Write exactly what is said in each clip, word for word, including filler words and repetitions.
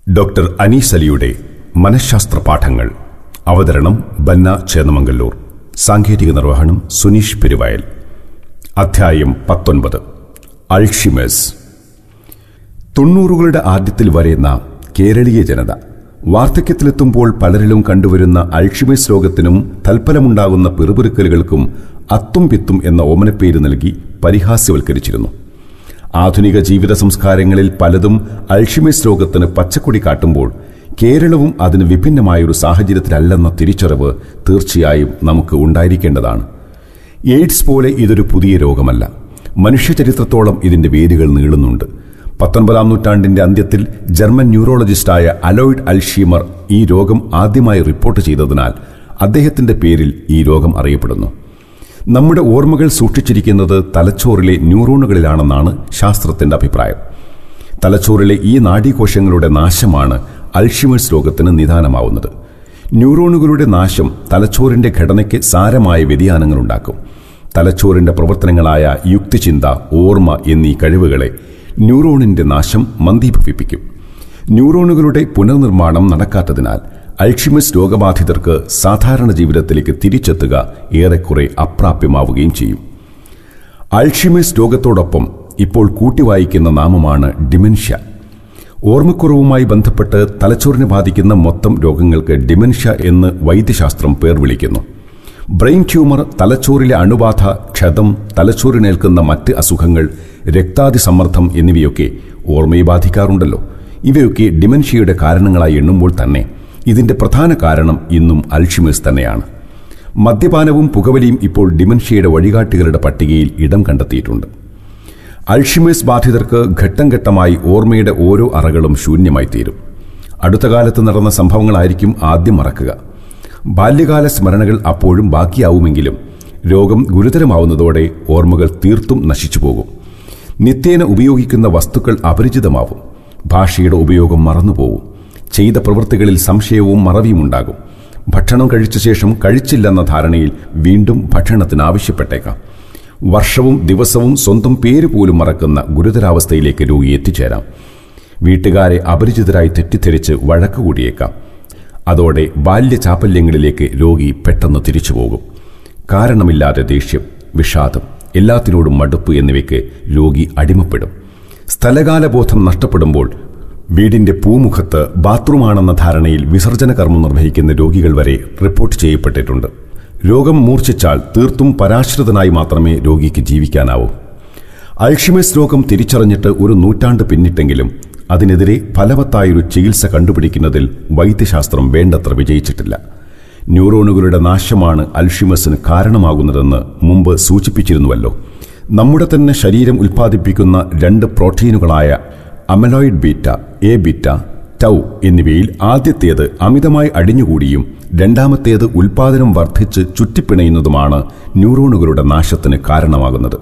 Doctor Anees അലിയുടെ മനഃശാസ്ത്ര പാഠങ്ങൾ. അവതരണം ബന്ന ചേന്നമംഗല്ലൂർ. സാങ്കേതിക നിർവഹണം സുനീഷ് പെരുവയൽ. അധ്യായം പത്തൊൻപത്. അൾഷിമേഴ്സ്. തൊണ്ണൂറുകളുടെ ആദ്യത്തിൽ വരെ നാം കേരളീയ ജനത വാർദ്ധക്യത്തിലെത്തുമ്പോൾ പലരിലും കണ്ടുവരുന്ന അൾഷിമേഴ്സ് രോഗത്തിനും തൽഫലമുണ്ടാകുന്ന പിറുപിറുക്കലുകൾക്കും അത്തും പിത്തും എന്ന ഓമനപ്പേര് നൽകി പരിഹാസ്യവൽക്കരിച്ചിരുന്നു. ആധുനിക ജീവിത സംസ്കാരങ്ങളിൽ പലതും അൾഷിമേഴ്സ് രോഗത്തിന് പച്ചക്കൊടി കാട്ടുമ്പോൾ കേരളവും അതിന് വിഭിന്നമായൊരു സാഹചര്യത്തിലല്ലെന്ന തിരിച്ചറിവ് തീർച്ചയായും നമുക്ക് ഉണ്ടായിരിക്കേണ്ടതാണ്. എയ്ഡ്സ് പോലെ ഇതൊരു പുതിയ രോഗമല്ല. മനുഷ്യചരിത്രത്തോളം ഇതിന്റെ വേരുകൾ നീളുന്നുണ്ട്. പത്തൊൻപതാം നൂറ്റാണ്ടിന്റെ അന്ത്യത്തിൽ ജർമ്മൻ ന്യൂറോളജിസ്റ്റായ അലോയ്ഡ് അൽഷീമർ ഈ രോഗം ആദ്യമായി റിപ്പോർട്ട് ചെയ്തതിനാൽ അദ്ദേഹത്തിന്റെ പേരിൽ ഈ രോഗം അറിയപ്പെടുന്നു. നമ്മുടെ ഓർമ്മകൾ സൂക്ഷിച്ചിരിക്കുന്നത് തലച്ചോറിലെ ന്യൂറോണുകളിലാണെന്നാണ് ശാസ്ത്രത്തിന്റെ അഭിപ്രായം. തലച്ചോറിലെ ഈ നാഡീകോശങ്ങളുടെ നാശമാണ് അൾഷിമേഴ്സ് രോഗത്തിന് നിദാനമാവുന്നത്. ന്യൂറോണുകളുടെ നാശം തലച്ചോറിന്റെ ഘടനയ്ക്ക് സാരമായ വ്യതിയാനങ്ങളുണ്ടാക്കും. തലച്ചോറിന്റെ പ്രവർത്തനങ്ങളായ യുക്തിചിന്ത, ഓർമ്മ എന്നീ കഴിവുകളെ ന്യൂറോണിന്റെ നാശം മന്ദീഭവിപ്പിക്കും. ന്യൂറോണുകളുടെ പുനർനിർമ്മാണം നടക്കാത്തതിനാൽ അൾഷിമേഴ്സ് രോഗബാധിതർക്ക് സാധാരണ ജീവിതത്തിലേക്ക് തിരിച്ചെത്തുക ഏറെക്കുറെ അപ്രാപ്യമാവുകയും ചെയ്യും. അൾഷിമേഴ്സ് രോഗത്തോടൊപ്പം ഇപ്പോൾ കൂട്ടിവായിക്കുന്ന നാമമാണ് ഡിമെൻഷ്യ. ഓർമ്മക്കുറവുമായി ബന്ധപ്പെട്ട് തലച്ചോറിനെ ബാധിക്കുന്ന മൊത്തം രോഗങ്ങൾക്ക് ഡിമെൻഷ്യ എന്ന് വൈദ്യശാസ്ത്രം പേർ വിളിക്കുന്നു. ബ്രെയിൻ ട്യൂമർ, തലച്ചോറിലെ അണുബാധ, ക്ഷതം, തലച്ചോറിനേൽക്കുന്ന മറ്റ് അസുഖങ്ങൾ, രക്താതിസമ്മർദ്ദം എന്നിവയൊക്കെ ഓർമ്മയെ ബാധിക്കാറുണ്ടല്ലോ. ഇവയൊക്കെ ഡിമെൻഷ്യയുടെ കാരണങ്ങളായി എണ്ണുമ്പോൾ തന്നെ ഇതിന്റെ പ്രധാന കാരണം ഇന്നും അൾഷിമേഴ്സ് തന്നെയാണ്. മദ്യപാനവും പുകവലിയും ഇപ്പോൾ ഡിമെൻഷ്യയുടെ വഴികാട്ടികളുടെ പട്ടികയിൽ ഇടം കണ്ടെത്തിയിട്ടുണ്ട്. അൾഷിമേഴ്സ് ബാധിതർക്ക് ഘട്ടം ഘട്ടമായി ഓർമ്മയുടെ ഓരോ അറകളും ശൂന്യമായി തീരും. അടുത്ത കാലത്ത് നടന്ന സംഭവങ്ങളായിരിക്കും ആദ്യം മറക്കുക. ബാല്യകാല സ്മരണകൾ അപ്പോഴും ബാക്കിയാവുമെങ്കിലും രോഗം ഗുരുതരമാവുന്നതോടെ ഓർമ്മകൾ തീർത്തും നശിച്ചുപോകും. നിത്യേന ഉപയോഗിക്കുന്ന വസ്തുക്കൾ അപരിചിതമാവും. ഭാഷയുടെ ഉപയോഗം മറന്നുപോകും. ചെയ്ത പ്രവൃത്തികളിൽ സംശയവും മറവിയുമുണ്ടാകും. ഭക്ഷണം കഴിച്ച ശേഷം കഴിച്ചില്ലെന്ന ധാരണയിൽ വീണ്ടും ഭക്ഷണത്തിന് ആവശ്യപ്പെട്ടേക്കാം. വർഷവും ദിവസവും സ്വന്തം പേര് പോലും മറക്കുന്ന ഗുരുതരാവസ്ഥയിലേക്ക് രോഗി എത്തിച്ചേരാം. വീട്ടുകാരെ അപരിചിതരായി തെറ്റിദ്ധരിച്ച് വഴക്കുകൂടിയേക്കാം. അതോടെ ബാല്യചാപല്യങ്ങളിലേക്ക് രോഗി പെട്ടെന്ന് തിരിച്ചുപോകും. കാരണമില്ലാതെ ദേഷ്യം, വിഷാദം, എല്ലാത്തിനോടും മടുപ്പ് എന്നിവയ്ക്ക് രോഗി അടിമപ്പെടും. സ്ഥലകാലബോധം നഷ്ടപ്പെടുമ്പോൾ വീടിന്റെ പൂമുഖത്ത് ബാത്റൂമാണെന്ന ധാരണയിൽ വിസർജന കർമ്മം നിർവഹിക്കുന്ന രോഗികൾ വരെ റിപ്പോർട്ട് ചെയ്യപ്പെട്ടിട്ടുണ്ട്. രോഗം മൂർച്ഛിച്ചാൽ തീർത്തും പരാശ്രിതനായി മാത്രമേ രോഗിക്ക് ജീവിക്കാനാവൂ. അൾഷിമേഴ്സ് രോഗം തിരിച്ചറിഞ്ഞിട്ട് ഒരു നൂറ്റാണ്ട് പിന്നിട്ടെങ്കിലും അതിനെതിരെ ഫലവത്തായൊരു ചികിത്സ കണ്ടുപിടിക്കുന്നതിൽ വൈദ്യശാസ്ത്രം വേണ്ടത്ര വിജയിച്ചിട്ടില്ല. ന്യൂറോണുകളുടെ നാശമാണ് അൾഷിമേഴ്സിന് കാരണമാകുന്നതെന്ന് മുമ്പ് സൂചിപ്പിച്ചിരുന്നുവല്ലോ. നമ്മുടെ തന്നെ ശരീരം ഉൽപ്പാദിപ്പിക്കുന്ന രണ്ട് പ്രോട്ടീനുകളായ amyloid beta, A beta, tau എന്നിവയിൽ ആദ്യത്തേത് അമിതമായി അടിഞ്ഞുകൂടിയും രണ്ടാമത്തേത് ഉൽപ്പാദനം വർദ്ധിച്ച് ചുറ്റിപ്പിണയുന്നതുമാണ് ന്യൂറോണുകളുടെ നാശത്തിന് കാരണമാകുന്നത്.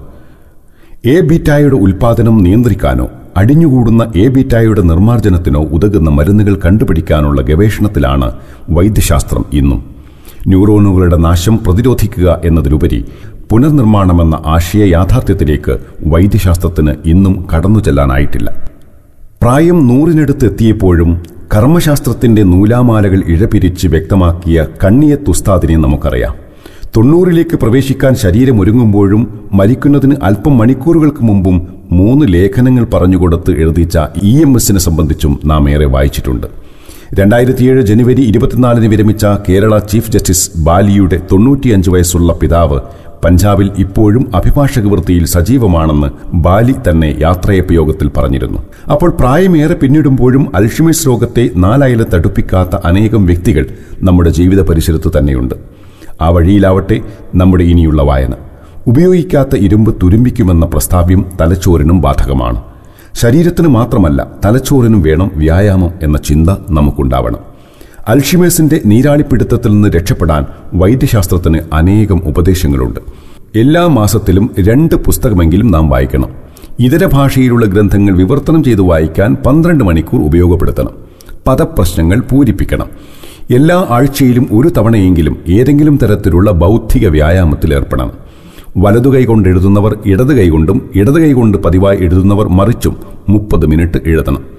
എ ബീറ്റായുടെ ഉൽപ്പാദനം നിയന്ത്രിക്കാനോ അടിഞ്ഞുകൂടുന്ന എ ബീറ്റായുടെ നിർമ്മാർജ്ജനത്തിനോ ഉതകുന്ന മരുന്നുകൾ കണ്ടുപിടിക്കാനുള്ള ഗവേഷണത്തിലാണ് വൈദ്യശാസ്ത്രം ഇന്നും. ന്യൂറോണുകളുടെ നാശം പ്രതിരോധിക്കുക എന്നതിലുപരി പുനർനിർമ്മാണമെന്ന ആശയ യാഥാർത്ഥ്യത്തിലേക്ക് വൈദ്യശാസ്ത്രത്തിന് ഇന്നും കടന്നു ചെല്ലാനായിട്ടില്ല. പ്രായം നൂറിനടുത്ത് എത്തിയപ്പോഴും കർമ്മശാസ്ത്രത്തിന്റെ നൂലാമാലകൾ ഇഴപിരിച്ച് വ്യക്തമാക്കിയ കണ്ണിയത്ത് ഉസ്താദിനെ നമുക്കറിയാം. തൊണ്ണൂറിലേക്ക് പ്രവേശിക്കാൻ ശരീരമൊരുങ്ങുമ്പോഴും മരിക്കുന്നതിന് അല്പം മണിക്കൂറുകൾക്ക് മുമ്പും മൂന്ന് ലേഖനങ്ങൾ പറഞ്ഞുകൊടുത്ത് എഴുതിച്ച ഇ എം എസിനെ സംബന്ധിച്ചും നാം ഏറെ വായിച്ചിട്ടുണ്ട്. രണ്ടായിരത്തിയേഴ് ജനുവരി ഇരുപത്തിനാലിന് വിരമിച്ച കേരള ചീഫ് ജസ്റ്റിസ് ബാലിയുടെ തൊണ്ണൂറ്റിയഞ്ച് വയസ്സുള്ള പിതാവ് പഞ്ചാബിൽ ഇപ്പോഴും അഭിഭാഷക വൃത്തിയിൽ സജീവമാണെന്ന് ബാലി തന്നെ യാത്രയപ്പ് യോഗത്തിൽ പറഞ്ഞിരുന്നു. അപ്പോൾ പ്രായമേറെ പിന്നിടുമ്പോഴും അൾഷിമേഴ്സ് രോഗത്തെ നാലായിരം തടുപ്പിക്കാത്ത അനേകം വ്യക്തികൾ നമ്മുടെ ജീവിത പരിസരത്ത് തന്നെയുണ്ട്. ആ വഴിയിലാവട്ടെ നമ്മുടെ ഇനിയുള്ള വായന. ഉപയോഗിക്കാത്ത ഇരുമ്പ് തുരുമ്പിക്കുമെന്ന പ്രസ്താവ്യം തലച്ചോറിനും ബാധകമാണ്. ശരീരത്തിന് മാത്രമല്ല, തലച്ചോറിനും വേണം വ്യായാമം എന്ന ചിന്ത നമുക്കുണ്ടാവണം. അൾഷിമേഴ്സിന്റെ നീരാളിപ്പിടുത്തത്തിൽ നിന്ന് രക്ഷപ്പെടാൻ വൈദ്യശാസ്ത്രത്തിന് അനേകം ഉപദേശങ്ങളുണ്ട്. എല്ലാ മാസത്തിലും രണ്ട് പുസ്തകമെങ്കിലും നാം വായിക്കണം. ഇതര ഭാഷയിലുള്ള ഗ്രന്ഥങ്ങൾ വിവർത്തനം ചെയ്ത് വായിക്കാൻ പന്ത്രണ്ട് മണിക്കൂർ ഉപയോഗപ്പെടുത്തണം. പദപ്രശ്നങ്ങൾ പൂരിപ്പിക്കണം. എല്ലാ ആഴ്ചയിലും ഒരു തവണയെങ്കിലും ഏതെങ്കിലും തരത്തിലുള്ള ബൗദ്ധിക വ്യായാമത്തിൽ ഏർപ്പെടണം. വലതുകൈ കൊണ്ട് എഴുതുന്നവർ ഇടത് കൈകൊണ്ടും ഇടത് കൈകൊണ്ട് പതിവായി എഴുതുന്നവർ മറിച്ചും മുപ്പത് മിനിറ്റ് എഴുതണം.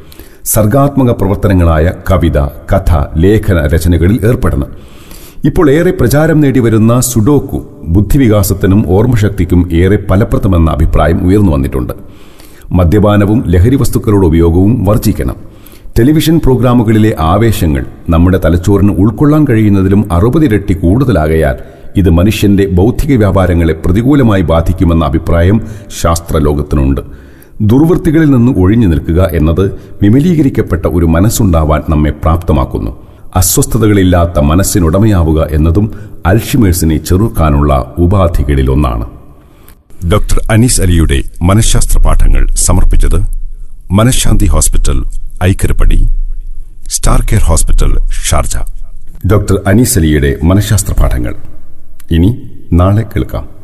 സർഗാത്മക പ്രവർത്തനങ്ങളായ കവിത, കഥ, ലേഖന രചനകളിൽ ഏർപ്പെടണം. ഇപ്പോൾ ഏറെ പ്രചാരം നേടിവരുന്ന സുഡോക്കു ബുദ്ധിവികാസത്തിനും ഓർമ്മശക്തിക്കും ഏറെ ഫലപ്രദമെന്ന അഭിപ്രായം ഉയർന്നു വന്നിട്ടുണ്ട്. മദ്യപാനവും ലഹരി വസ്തുക്കളുടെ ഉപയോഗവും വർജിക്കണം. ടെലിവിഷൻ പ്രോഗ്രാമുകളിലെ ആവേശങ്ങൾ നമ്മുടെ തലച്ചോറിന് ഉൾക്കൊള്ളാൻ കഴിയുന്നതിലും അറുപതിരട്ടി കൂടുതലാകയാൽ ഇത് മനുഷ്യന്റെ ബൗദ്ധിക വ്യാപാരങ്ങളെ പ്രതികൂലമായി ബാധിക്കുമെന്ന അഭിപ്രായം ശാസ്ത്രലോകത്തിനുണ്ട്. ദുർവൃത്തികളിൽ നിന്ന് ഒഴിഞ്ഞു നിൽക്കുക എന്നത് വിമലീകരിക്കപ്പെട്ട ഒരു മനസ്സുണ്ടാവാൻ നമ്മെ പ്രാപ്തമാക്കുന്നു. അസ്വസ്ഥതകളില്ലാത്ത മനസ്സിനുടമയാവുക എന്നതും അൽഷിമേഴ്സിനെ ചെറുക്കാനുള്ള ഉപാധികളിലൊന്നാണ്. ഡോക്ടർ അനീസ് അലിയുടെ മനഃശാസ്ത്ര പാഠങ്ങൾ സമർപ്പിച്ചത് മനഃശാന്തി hospital, Aikkarappadi, star care hospital, Sharjah. Doctor Anees അലിയുടെ മനഃശാസ്ത്ര പാഠങ്ങൾ ഇനി നാളെ കേൾക്കാം.